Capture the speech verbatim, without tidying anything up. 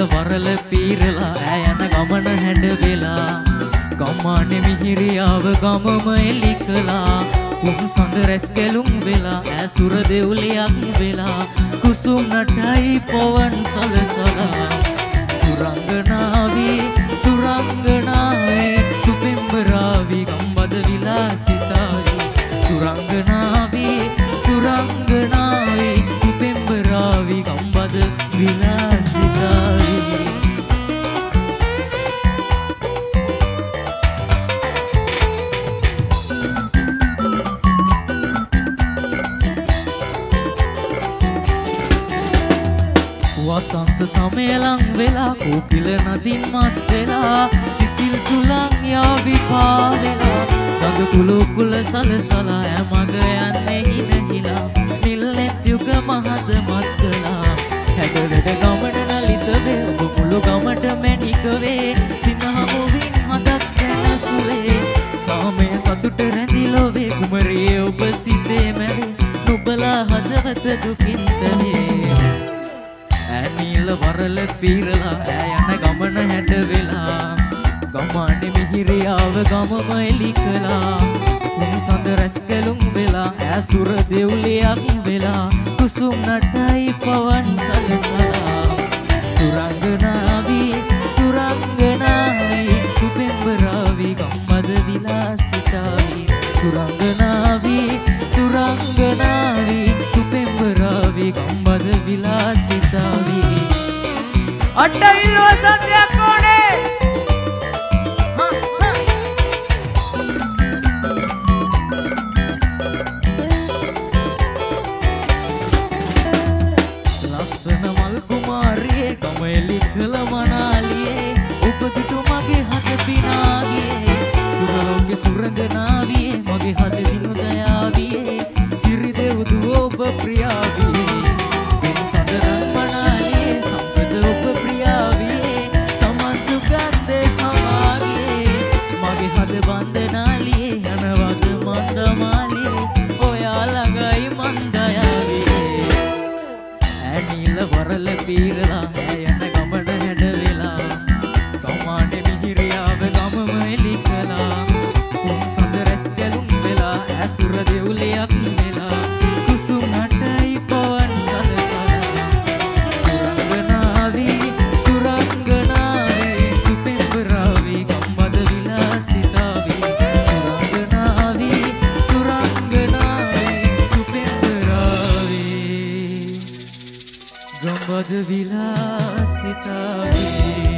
වරල පීරලා ඈ යන ගමන හැඩ වෙලා ගම්මානේ මිහිරියාව ගමම එලි කළා කුම් සඳ රැස් කැලුම් වෙලා ඈ සුර දෙවුලියක් වෙලා කුසුම් නටයි පවන් සලසලා සුරංගනාවේ සුරංගනාවේ සුපෙම්බරාවි ගම්බද විලාසිතාවි සුරංගනාවේ සුරංගනාවේ සුපෙම්බරාවි ගම්බද විලාසිතාවි වසන්ත සමයලං වෙලා කෝකිල නදින් මත් වෙලා සිසිල් තුලං යාවි පාවෙලා ගඟ කුළු කුල සලසලා ඇමග යන්නේ හිනහිලා නිල් නැත් යුග මහද මත් කළා හැඩවැඩ ගමන නලිත වේ ඔබ මුළු ගමට මැණික වේ සිනහ මුවින් හදක් සැනසුලේ සාමය සතුට රැඳිලොවේ කුමරියේ ඔබ සිතේ මැවේ නුඹලා හදවත දුකින් තවේ ඇනීල වරල පීරලා ඈ යන ගමන හැඩ වෙලා ගමානේ මිහිරියාව ගමම එලි කළා කුම් සඳ රැස් කැලුම් වෙලා ඈ සුර දෙවුලියක් වෙලා කුසුම් නටයි පවන් සලසලා සුරංගනාවි සුරංගනාවි සුපෙම්බරාවි ගම්මද විලාසිතාවි සුරංගනාවි සුරංගනාවි සුපෙම්බරාවි ගම්මද විලාසිතාවි අට්ටවිල් වසන්තයක් ඕනේ ලස්සන මල් කුමාරියේ ගමෙලි කළ මනාලියේ උපදුටු මගේ හද පිනාගේ සුරලෝකේ සුරංගනාවියේ මගේ හද විනුදයාවියේ සිරි දෙව්දු ඔබ ප්‍රියාවියේ පින් සඳරන් මනාලියේ සම්පත ඔබ ප්‍රියාවියේ සමන් සුගන්ධේ හමාගේ මගේ හද බන්ධනාලියේ යනවද මන්දමාලියේ ඔයා ළඟයි මන්දයාවියේ ඇනීල වරල පීරලා ඈ යන ගමන හැඩ වෙලා ගමානේ මිහිරියාව ගමම එලි කළා කුම් සඳ රැස් කැලුම් වෙලා ඈ සුර දෙවුලියක් වෙලා කුසුම් නටයි පවන් සලසලා සුරංගනාවි සුරංගනාවි සුපෙම්බරාවි ගම්බද විලාසිතාවි සුරංගනාවි සුරංගනාවි සුපෙම්බරාවි ගම්බද විලාසිතාවි